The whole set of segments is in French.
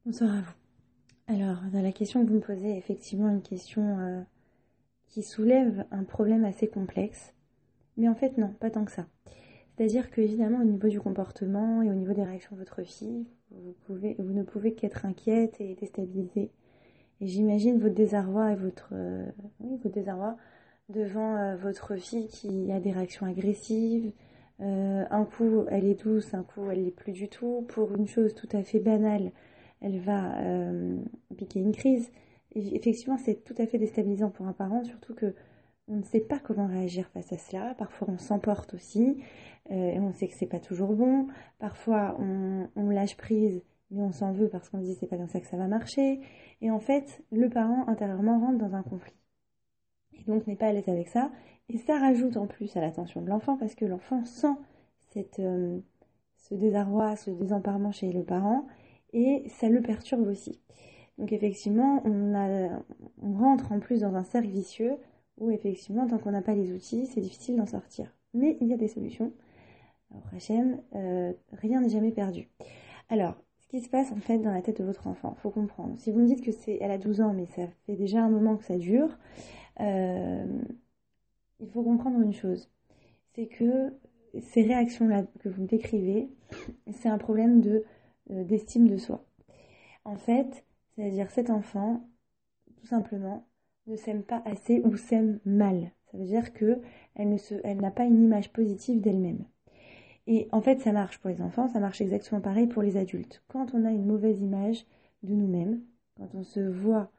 Bonsoir à vous. Alors, dans la question que vous me posez, effectivement une question qui soulève un problème assez complexe. Mais en fait, non, pas tant que ça. C'est-à-dire que, évidemment, au niveau du comportement et au niveau des réactions de votre fille, vous ne pouvez qu'être inquiète et déstabilisée. Et j'imagine votre désarroi et votre désarroi devant votre fille qui a des réactions agressives. Un coup, elle est douce, un coup, elle l'est plus du tout. Pour une chose tout à fait banale, elle va piquer une crise. Et effectivement, c'est tout à fait déstabilisant pour un parent, surtout que on ne sait pas comment réagir face à cela. Parfois, on s'emporte aussi, et on sait que c'est pas toujours bon. Parfois, on lâche prise, mais on s'en veut parce qu'on se dit c'est pas comme ça que ça va marcher. Et en fait, le parent intérieurement rentre dans un conflit. Et donc n'est pas à l'aise avec ça. Et ça rajoute en plus à l'attention de l'enfant parce que l'enfant sent cette, ce désarroi, ce désemparement chez le parent et ça le perturbe aussi. Donc effectivement, on rentre en plus dans un cercle vicieux où effectivement, tant qu'on n'a pas les outils, c'est difficile d'en sortir. Mais il y a des solutions. Alors, Hachem, rien n'est jamais perdu. Alors, ce qui se passe en fait dans la tête de votre enfant, il faut comprendre. Si vous me dites que elle a 12 ans, mais ça fait déjà un moment que ça dure, euh, il faut comprendre une chose. C'est que ces réactions-là que vous décrivez, c'est un problème d'estime de soi. En fait, c'est-à-dire cet enfant, tout simplement, ne s'aime pas assez ou s'aime mal. Ça veut dire que elle n'a pas une image positive d'elle-même. Et en fait, ça marche pour les enfants, ça marche exactement pareil pour les adultes. Quand on a une mauvaise image de nous-mêmes, quand on se voit,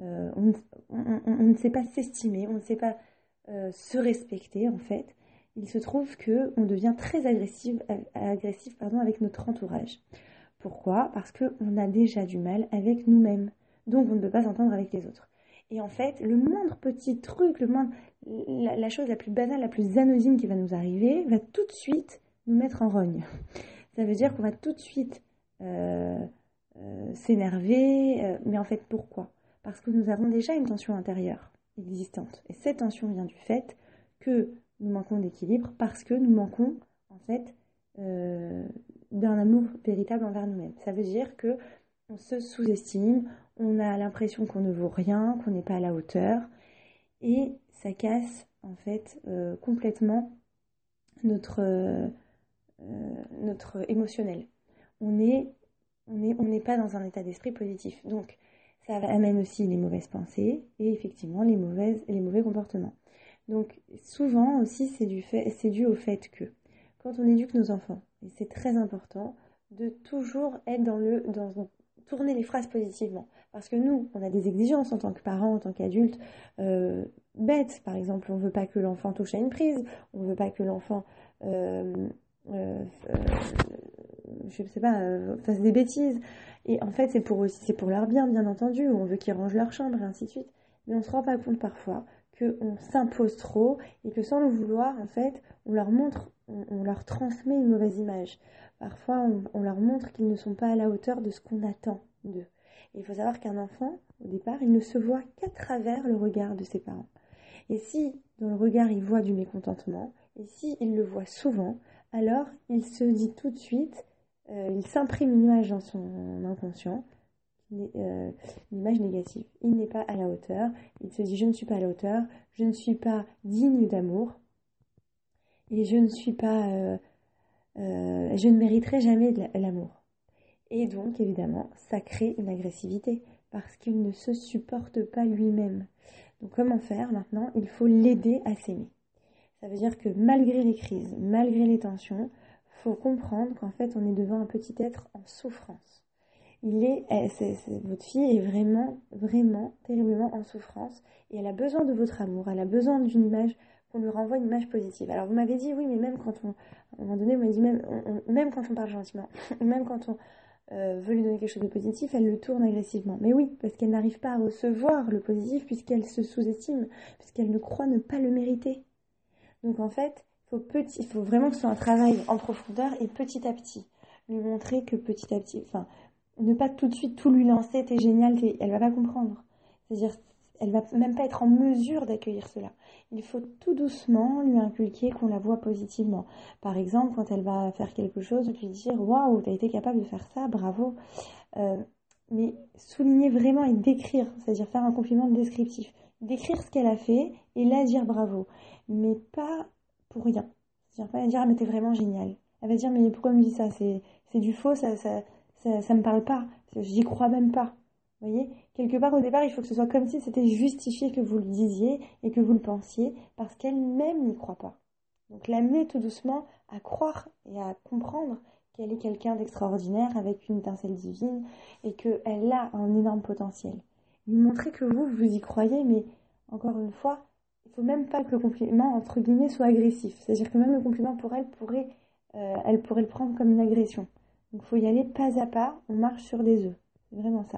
on ne sait pas s'estimer, on ne sait pas se respecter en fait, il se trouve que on devient très agressif avec notre entourage. Pourquoi? Parce qu'on a déjà du mal avec nous-mêmes. Donc on ne peut pas s'entendre avec les autres. Et en fait, le moindre petit truc, la chose la plus banale, la plus anodine qui va nous arriver, va tout de suite nous mettre en rogne. Ça veut dire qu'on va tout de suite s'énerver. Mais en fait, pourquoi? Parce que nous avons déjà une tension intérieure existante. Et cette tension vient du fait que nous manquons d'équilibre parce que nous manquons, en fait, d'un amour véritable envers nous-mêmes. Ça veut dire que on se sous-estime, on a l'impression qu'on ne vaut rien, qu'on n'est pas à la hauteur, et ça casse en fait complètement notre émotionnel. On n'est pas dans un état d'esprit positif. Donc, ça amène aussi les mauvaises pensées et effectivement les mauvais comportements. Donc, souvent aussi, c'est dû au fait que quand on éduque nos enfants, et c'est très important de toujours être tourner les phrases positivement. Parce que nous, on a des exigences en tant que parents, en tant qu'adultes, bêtes. Par exemple, on ne veut pas que l'enfant touche à une prise, on ne veut pas que l'enfant euh, euh, je sais pas, fassent des bêtises. Et en fait, c'est pour leur bien entendu. On veut qu'ils rangent leur chambre et ainsi de suite. Mais on se rend pas compte parfois qu'on s'impose trop et que sans le vouloir, en fait, on leur montre, on leur transmet une mauvaise image. Parfois, on leur montre qu'ils ne sont pas à la hauteur de ce qu'on attend d'eux. Et il faut savoir qu'un enfant, au départ, il ne se voit qu'à travers le regard de ses parents. Et si dans le regard il voit du mécontentement, et si il le voit souvent, alors il se dit tout de suite, il s'imprime une image dans son inconscient, une image négative. Il n'est pas à la hauteur, il se dit je ne suis pas à la hauteur, je ne suis pas digne d'amour, et je ne mériterai jamais de l'amour. Et donc évidemment, ça crée une agressivité, parce qu'il ne se supporte pas lui-même. Donc comment faire maintenant? Il faut l'aider à s'aimer. Ça veut dire que malgré les crises, malgré les tensions, il faut comprendre qu'en fait on est devant un petit être en souffrance. Votre fille est vraiment, vraiment terriblement en souffrance et elle a besoin de votre amour, elle a besoin d'une image, qu'on lui renvoie une image positive. Alors vous m'avez dit oui, mais même quand à un moment donné, vous m'avez dit même quand on parle gentiment, même quand on veut lui donner quelque chose de positif, elle le tourne agressivement. Mais oui, parce qu'elle n'arrive pas à recevoir le positif puisqu'elle se sous-estime, puisqu'elle ne croit ne pas le mériter. Donc en fait, il faut vraiment que ce soit un travail en profondeur et petit à petit. Lui montrer que petit à petit, enfin, ne pas tout de suite tout lui lancer, t'es génial, elle va pas comprendre. C'est-à-dire, elle va même pas être en mesure d'accueillir cela. Il faut tout doucement lui inculquer qu'on la voit positivement. Par exemple, quand elle va faire quelque chose, lui dire waouh, t'as été capable de faire ça, bravo. mais souligner vraiment et décrire, c'est-à-dire faire un compliment descriptif. Décrire ce qu'elle a fait et là dire bravo, mais pas pour rien. C'est-à-dire pas dire, ah mais t'es vraiment génial. Elle va dire, mais pourquoi elle me dit ça? C'est du faux, ça me parle pas. J'y crois même pas. Vous voyez? Quelque part au départ, il faut que ce soit comme si c'était justifié que vous le disiez et que vous le pensiez, parce qu'elle-même n'y croit pas. Donc l'amener tout doucement à croire et à comprendre qu'elle est quelqu'un d'extraordinaire avec une étincelle divine et qu'elle a un énorme potentiel. Lui montrer que vous y croyez, mais encore une fois, il ne faut même pas que le compliment, entre guillemets, soit agressif. C'est-à-dire que même le compliment pour elle pourrait le prendre comme une agression. Donc il faut y aller pas à pas, on marche sur des œufs. C'est vraiment ça.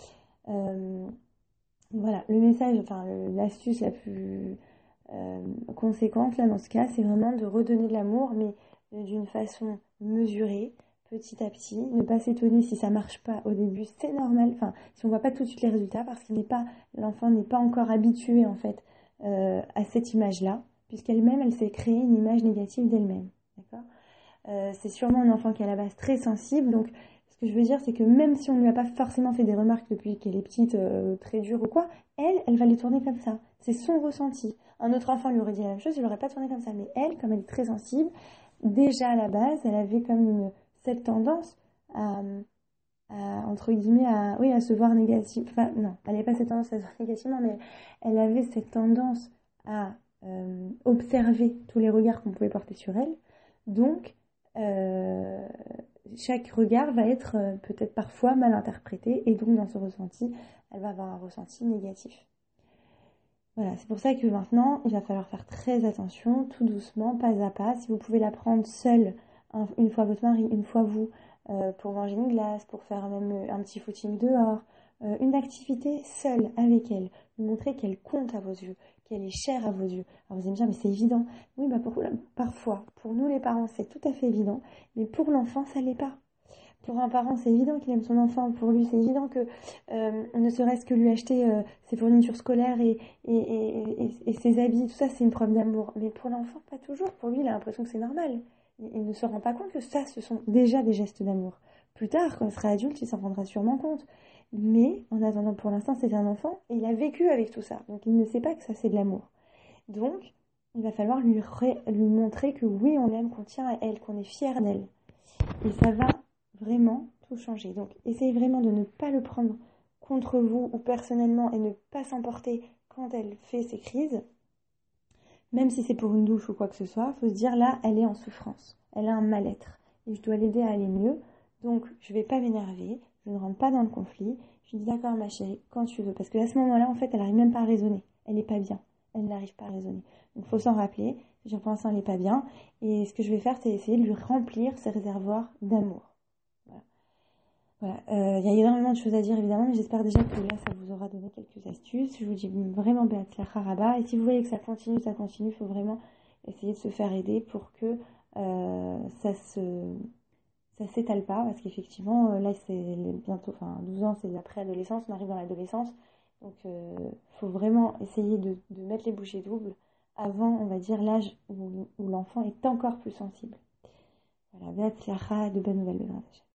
Voilà, le message, enfin l'astuce la plus conséquente là dans ce cas, c'est vraiment de redonner de l'amour, mais d'une façon mesurée, petit à petit. Ne pas s'étonner si ça marche pas au début, c'est normal. Enfin, si on voit pas tout de suite les résultats, parce qu'il n'est pas, l'enfant n'est pas encore habitué en fait à cette image-là, puisqu'elle-même, elle s'est créée une image négative d'elle-même. D'accord. C'est sûrement un enfant qui est à la base très sensible, donc ce que je veux dire, c'est que même si on ne lui a pas forcément fait des remarques depuis qu'elle est petite, très dures ou quoi, elle va les tourner comme ça. C'est son ressenti. Un autre enfant lui aurait dit la même chose, il l'aurait pas tourné comme ça. Mais elle, comme elle est très sensible, déjà à la base, elle avait comme cette tendance à, entre guillemets, oui, à se voir négative. Enfin, non, elle n'avait pas cette tendance à se voir négativement, mais elle avait cette tendance à observer tous les regards qu'on pouvait porter sur elle. Donc, euh, chaque regard va être peut-être parfois mal interprété et donc dans ce ressenti, elle va avoir un ressenti négatif. Voilà, c'est pour ça que maintenant, il va falloir faire très attention, tout doucement, pas à pas. Si vous pouvez la prendre seule, une fois votre mari, une fois vous, pour manger une glace, pour faire même un petit footing dehors, une activité seule avec elle, lui montrer qu'elle compte à vos yeux, qu'elle est chère à vos yeux. Alors vous allez me dire, mais c'est évident. Oui, bah parfois, pour nous les parents, c'est tout à fait évident, mais pour l'enfant, ça l'est pas. Pour un parent, c'est évident qu'il aime son enfant. Pour lui, c'est évident que ne serait-ce que lui acheter ses fournitures scolaires et ses habits, tout ça, c'est une preuve d'amour. Mais pour l'enfant, pas toujours. Pour lui, il a l'impression que c'est normal. Il ne se rend pas compte que ça, ce sont déjà des gestes d'amour. Plus tard, quand il sera adulte, il s'en rendra sûrement compte. Mais en attendant, pour l'instant, c'est un enfant et il a vécu avec tout ça. Donc, il ne sait pas que ça, c'est de l'amour. Donc, il va falloir lui montrer que oui, on l'aime, qu'on tient à elle, qu'on est fier d'elle. Et ça va vraiment tout changer. Donc, essayez vraiment de ne pas le prendre contre vous ou personnellement et ne pas s'emporter quand elle fait ses crises. Même si c'est pour une douche ou quoi que ce soit, il faut se dire là, elle est en souffrance. Elle a un mal-être. Et je dois l'aider à aller mieux. Donc, je ne vais pas m'énerver. Je ne rentre pas dans le conflit. Je dis d'accord, ma chérie, quand tu veux. Parce qu'à ce moment-là, en fait, elle n'arrive même pas à raisonner. Elle n'est pas bien. Elle n'arrive pas à raisonner. Donc, il faut s'en rappeler. Je pense qu'elle n'est pas bien. Et ce que je vais faire, c'est essayer de lui remplir ses réservoirs d'amour. Voilà, il y a énormément de choses à dire évidemment, mais j'espère déjà que là ça vous aura donné quelques astuces. Je vous dis vraiment Beatzlacha Rabba. Et si vous voyez que ça continue, il faut vraiment essayer de se faire aider pour que ça s'étale pas, parce qu'effectivement là c'est bientôt, enfin 12 ans c'est la préadolescence, on arrive dans l'adolescence, donc faut vraiment essayer de mettre les bouchées doubles avant, on va dire, l'âge où l'enfant est encore plus sensible. Voilà, Beatzlacha, de bonnes nouvelles de grâce.